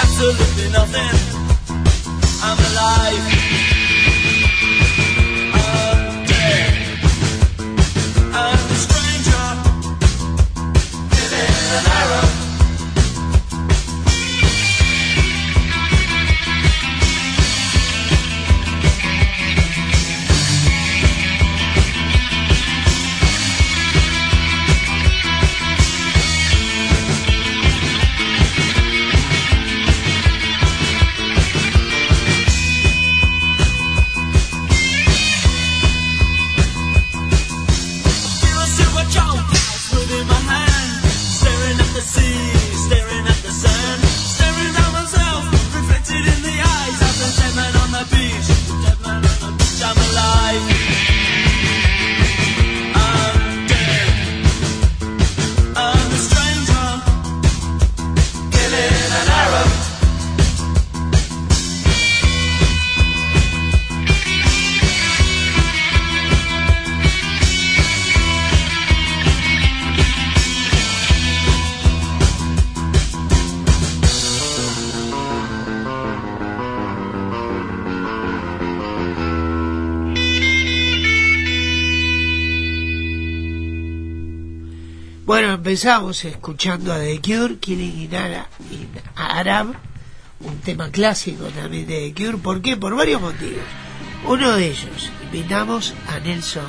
absolutely nothing. I'm alive. I'm dead. I'm a stranger living in an arrow. Bueno, empezamos escuchando a The Cure, Killing in Arab, un tema clásico también de The Cure. ¿Por qué? Por varios motivos. Uno de ellos, invitamos a Nelson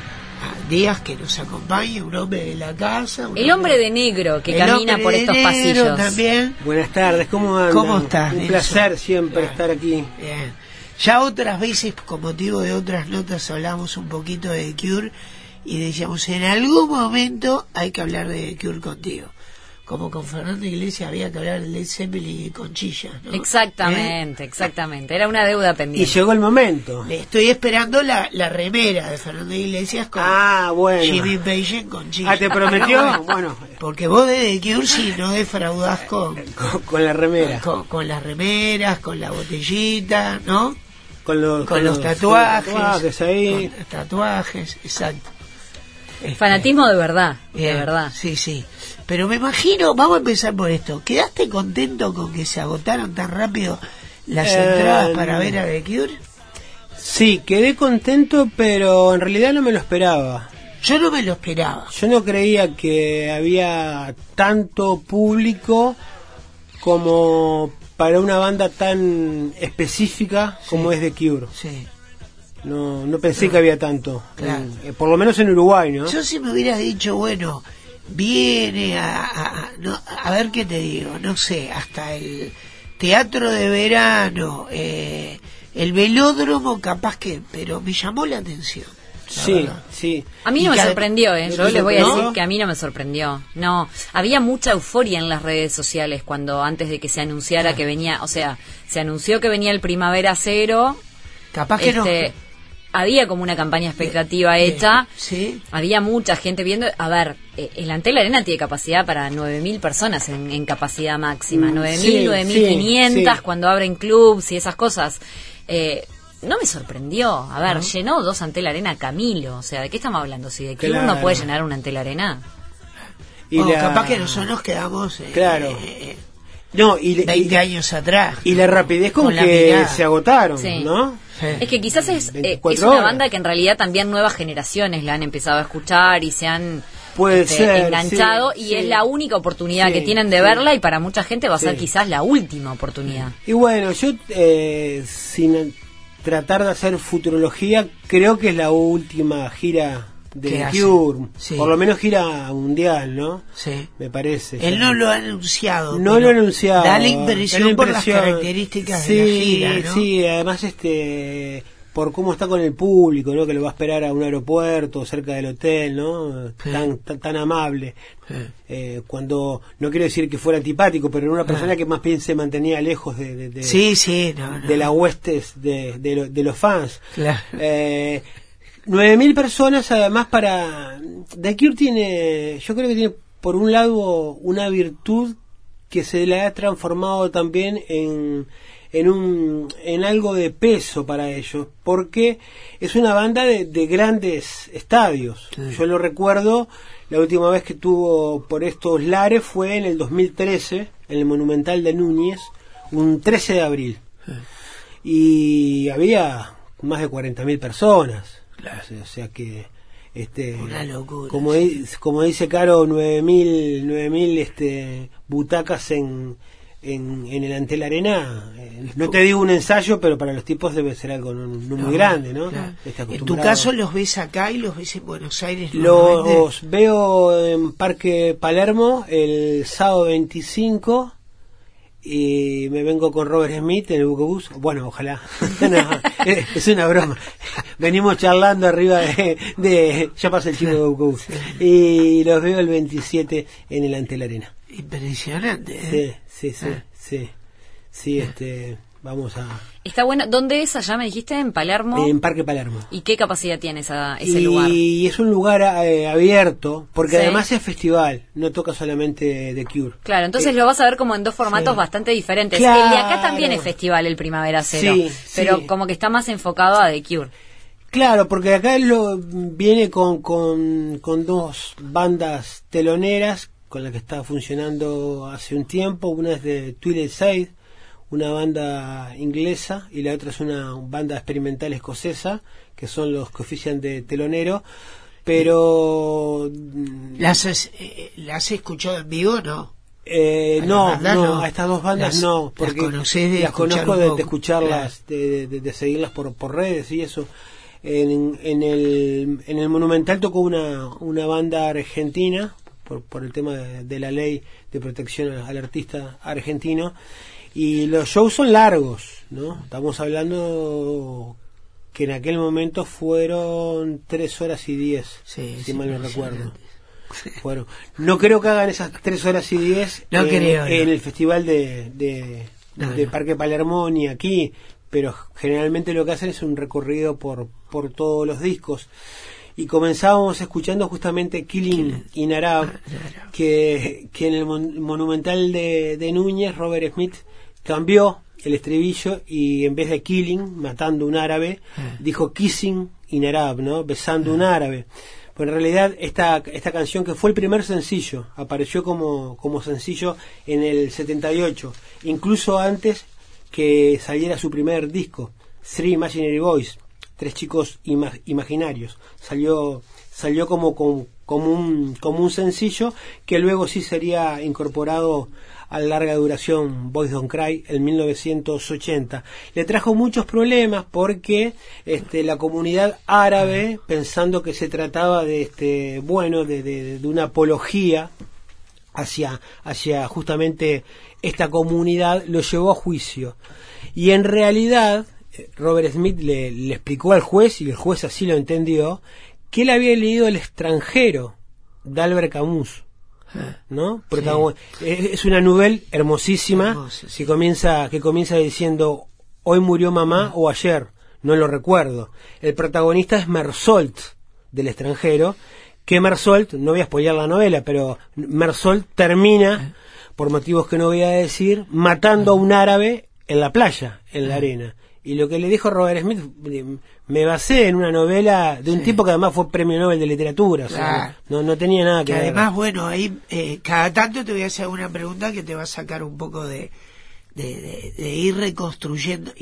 Díaz, que nos acompaña, un hombre de la casa. El hombre de negro que camina por estos pasillos. También. Buenas tardes, ¿cómo andan? ¿Cómo estás, Un Nelson? placer siempre Bien. estar aquí. Bien. Ya otras veces, con motivo de otras notas, hablamos un poquito de The Cure y decíamos, en algún momento hay que hablar de The Cure contigo. Como con Fernando Iglesias había que hablar de Led Zeppelin y Conchilla, ¿no? Exactamente, exactamente. Era una deuda Y pendiente. llegó el momento. Le estoy esperando la remera de Fernando Iglesias con Bueno. Jimmy Page en Conchilla. ¿Te prometió? Bueno, Porque vos de The Cure sí no defraudás con la remera. con las remeras, con la botellita, ¿no? Con los tatuajes. Con los tatuajes ahí. Con los tatuajes, exacto. Fanatismo de verdad, Bien, de verdad. Sí, sí. Pero me imagino, vamos a empezar por esto. ¿Quedaste contento con que se agotaron tan rápido las entradas para ver a The Cure? Sí, quedé contento, pero en realidad no me lo esperaba. Yo no me lo esperaba. Yo no creía que había tanto público como para una banda tan específica como es The Cure. Sí. No pensé que había tanto. Claro. Por lo menos en Uruguay, ¿no? Yo si me hubieras dicho, bueno, viene a ver qué te digo, no sé, hasta el teatro de verano, el velódromo capaz que, pero me llamó la atención. Sí, verdad. sí. A mí no me sorprendió, Yo les voy a ¿No? decir que a mí no me sorprendió. No, había mucha euforia en las redes sociales cuando antes de que se anunciara que venía, o sea, se anunció que venía el Primavera Cero. Capaz que no. Había como una campaña expectativa hecha. Sí. Había mucha gente viendo. A ver, el Antel Arena tiene capacidad para 9.000 personas en capacidad máxima. 9.000, Sí, 9.500 sí. cuando abren clubs y esas cosas. No me sorprendió. A ver, llenó 2 Antel Arena Camilo. O sea, ¿de qué estamos hablando? Si de que Claro. uno puede llenar un Antel Arena. Capaz que nosotros nos quedamos Claro. No, 20 años atrás. y la rapidez con la que mirada. se agotaron, Sí. ¿no? Sí. Es que quizás es 24 una horas. banda que en realidad también nuevas generaciones la han empezado a escuchar y se han Puede ser, enganchado, sí, y sí. es la única oportunidad Sí, que tienen de sí. verla, y para mucha gente va a ser Sí. quizás la última oportunidad. Y bueno, yo sin tratar de hacer futurología, creo que es la última gira de ¿Qué The hace? Cure, Sí. por lo menos gira mundial, ¿no? Sí. Me parece. Él ya. no lo ha anunciado. No pero lo ha anunciado. Da la impresión por las características sí, de la gira, ¿no? Sí, además por cómo está con el público, ¿no? Que lo va a esperar a un aeropuerto cerca del hotel, ¿no? Sí. Tan amable. Sí. Cuando, no quiero decir que fuera antipático, pero era una persona que más bien se mantenía lejos de Sí, no. de las huestes de los fans. Claro. 9.000 personas, además, para The Cure yo creo que tiene por un lado una virtud que se le ha transformado también en algo de peso para ellos, porque es una banda de grandes estadios. Sí. Yo lo recuerdo, la última vez que estuvo por estos lares fue en el 2013, en el Monumental de Núñez, un 13 de abril. Y había más de 40.000 personas. Claro. O sea que Una locura. como dice Caro, 9.000 butacas en el Antel Arena. No te digo un ensayo, pero para los tipos debe ser algo no muy grande, ¿no? Claro. Está En tu acostumbrado. caso los ves acá y los ves en Buenos Aires. Los veo en Parque Palermo el sábado 25 y me vengo con Robert Smith en el Buquebus. Bueno, ojalá. No, es una broma. Venimos charlando arriba de ya pasa el chico de Buquebus. Y los veo el 27 en el Antel Arena. Impresionante, ¿eh? Sí, vamos a... Está bueno. ¿Dónde es allá, me dijiste? ¿En Palermo? En Parque Palermo. ¿Y qué capacidad tiene ese lugar? Y es un lugar abierto, porque Sí. además es festival, no toca solamente The Cure. Claro, entonces lo vas a ver como en dos formatos sí. bastante diferentes. Claro. El de acá también es festival, el Primavera Cero, Sí, pero sí. como que está más enfocado a The Cure. Claro, porque acá viene con dos bandas teloneras con las que está funcionando hace un tiempo. Una es de Twilight Side, una banda inglesa, y la otra es una banda experimental escocesa, que son los que ofician de telonero. Pero ¿Las has escuchado en vivo o no? no, bandas no. a estas dos bandas Las- no, las porque conocés de las escuchar conozco un de poco. escucharlas, de seguirlas por redes y eso. En el Monumental tocó una banda argentina por el tema de la ley de protección al artista argentino, y los shows son largos, ¿no? Estamos hablando que en aquel momento fueron 3 horas y 10, Sí, si es mal no recuerdo. impresionante. Bueno, no creo que hagan esas 3 horas y 10 No creo, en no. el festival de No. Parque Palermo ni aquí, pero generalmente lo que hacen es un recorrido por todos los discos. Y comenzábamos escuchando justamente Killing in Arab, que en el Monumental de Núñez, Robert Smith cambió el estribillo y en vez de Killing, matando un árabe, dijo Kissing in Arab, ¿no? Besando un árabe. Pues en realidad esta canción, que fue el primer sencillo, apareció como sencillo en el 78, incluso antes que saliera su primer disco, Three Imaginary Boys, 3 chicos imaginarios. Salió como un sencillo que luego sí sería incorporado a larga duración, Boys Don't Cry, en 1980. Le trajo muchos problemas porque la comunidad árabe, pensando que se trataba de una apología hacia justamente esta comunidad, lo llevó a juicio. Y en realidad Robert Smith le explicó al juez, y el juez así lo entendió, que él había leído El extranjero de Albert Camus, ¿no? Es una novela hermosísima. Hermosa, sí. que comienza diciendo hoy murió mamá o ayer, no lo recuerdo. El protagonista es Mersault del extranjero, que Mersault, no voy a spoilear la novela, pero Mersault termina, por motivos que no voy a decir, matando a un árabe en la playa, en la arena. Y lo que le dijo Robert Smith, me basé en una novela de un tipo que además fue premio Nobel de literatura, Claro. o sea, no tenía nada que Que ver. además, bueno, ahí cada tanto te voy a hacer una pregunta que te va a sacar un poco de ir reconstruyendo,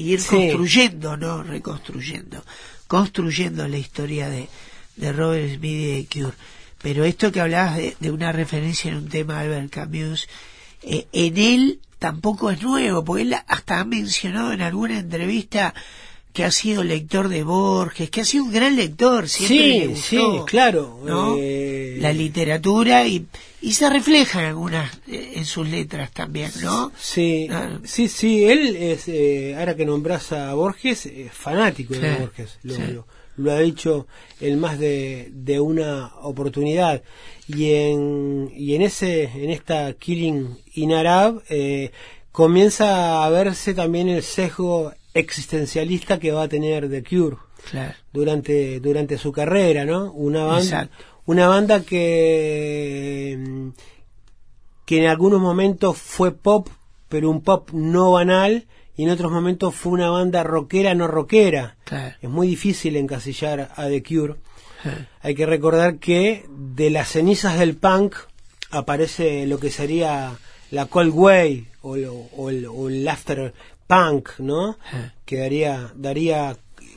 construyendo la historia de Robert Smith y de Cure. Pero esto que hablabas de una referencia en un tema de Albert Camus, en él tampoco es nuevo, porque él hasta ha mencionado en alguna entrevista que ha sido lector de Borges, que ha sido un gran lector, siempre le gustó, sí, claro, ¿no? La literatura, y se refleja en sus letras también, ¿no? Sí, Claro. sí, él es, ahora que nombras a Borges, fanático de Sí, Borges, sí. lo ha dicho en más de una oportunidad. Y en esta Killing in Arab comienza a verse también el sesgo existencialista que va a tener The Cure Claro. durante su carrera, ¿no? Exacto. Una banda que en algunos momentos fue pop, pero un pop no banal, y en otros momentos fue una banda rockera no rockera. Claro. Es muy difícil encasillar a The Cure. Hay que recordar que de las cenizas del punk aparece lo que sería la Cold Wave o el After Punk, ¿no? Que daría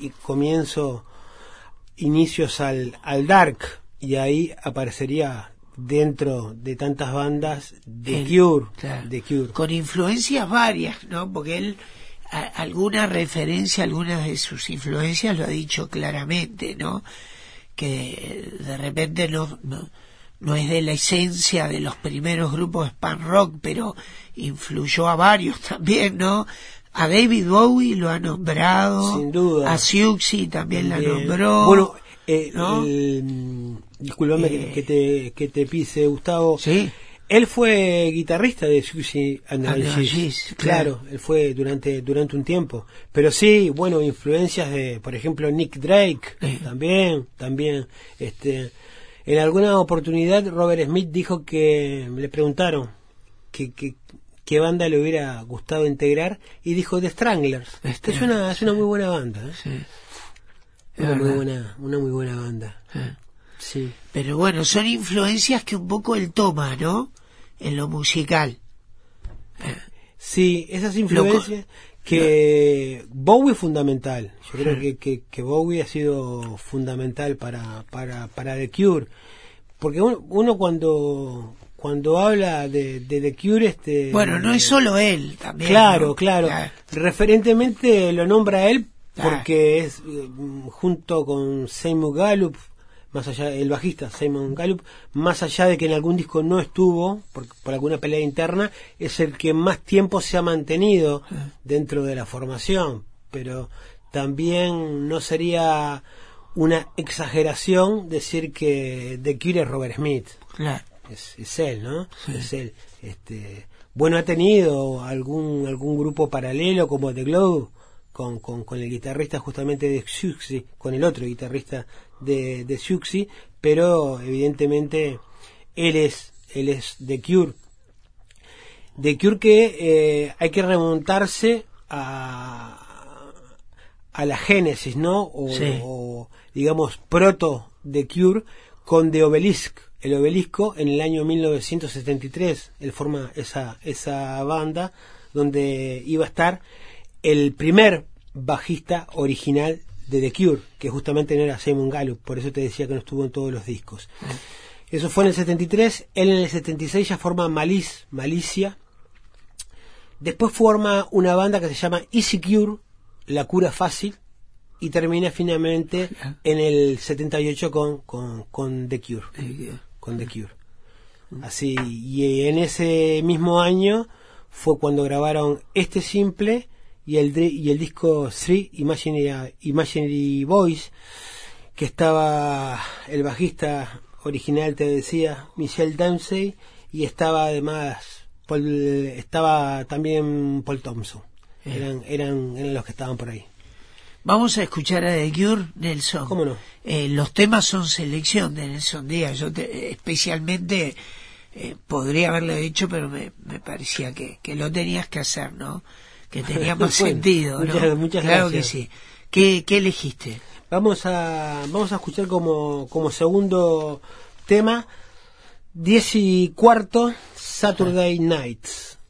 inicios al Dark, y ahí aparecería dentro de tantas bandas The Cure, claro, The Cure. Con influencias varias, ¿no? Porque él alguna referencia, algunas de sus influencias lo ha dicho claramente, ¿no? Que de repente no es de la esencia de los primeros grupos de punk rock, pero influyó a varios también, ¿no? A David Bowie lo ha nombrado, sin duda. A Siouxsie también la nombró. Bueno, ¿no? Disculpame que te pise, Gustavo. Sí. Él fue guitarrista de Siouxsie and the Banshees. Claro, él fue durante un tiempo. Pero sí, bueno, influencias de, por ejemplo, Nick Drake, también. En alguna oportunidad Robert Smith dijo que le preguntaron qué banda le hubiera gustado integrar, y dijo The Stranglers. Es una muy buena banda, ¿eh? Sí. Una muy buena banda. Sí. Pero bueno, son influencias que un poco él toma, ¿no? En lo musical. Sí, esas influencias que Bowie es fundamental. Yo creo que Bowie ha sido fundamental para The Cure, porque uno cuando habla de The Cure, bueno, no es solo él también, claro, ¿no? claro, referentemente lo nombra él porque es junto con Simon Gallup, más allá, el bajista Simon Gallup, más allá de que en algún disco no estuvo por alguna pelea interna, es el que más tiempo se ha mantenido dentro de la formación. Pero también no sería una exageración decir que The Cure es Robert Smith. Claro. Es él, ¿no? Sí. Es él. Bueno, ha tenido algún grupo paralelo como The Glow, con el guitarrista justamente de Siouxsie, con el otro guitarrista de Siouxsie, pero evidentemente él es The Cure. The Cure que hay que remontarse a la génesis, ¿no? O digamos proto The Cure con The Obelisk. El Obelisco en el año 1973, él forma esa banda donde iba a estar el primer bajista original de The Cure, que justamente no era Simon Gallup, por eso te decía que no estuvo en todos los discos. Eso fue en el 73, él en el 76 ya forma Malicia, después forma una banda que se llama Easy Cure, La Cura Fácil, y termina finalmente en el 78 con The Cure. Con The Cure. Así, y en ese mismo año fue cuando grabaron este simple y el disco Three Imaginary Boys, que estaba el bajista original, te decía, Michel Dempsey, y estaba además estaba también Paul Thompson. Eran los que estaban por ahí. Vamos a escuchar a The Cure, Nelson. ¿Cómo no? Los temas son selección de Nelson Díaz. Yo especialmente podría haberlo hecho, pero me parecía que lo tenías que hacer, ¿no? Que tenía más sentido, ¿no? Muchas claro gracias. Que sí. ¿Qué elegiste? Vamos a escuchar como segundo tema 10:15 Saturday Nights.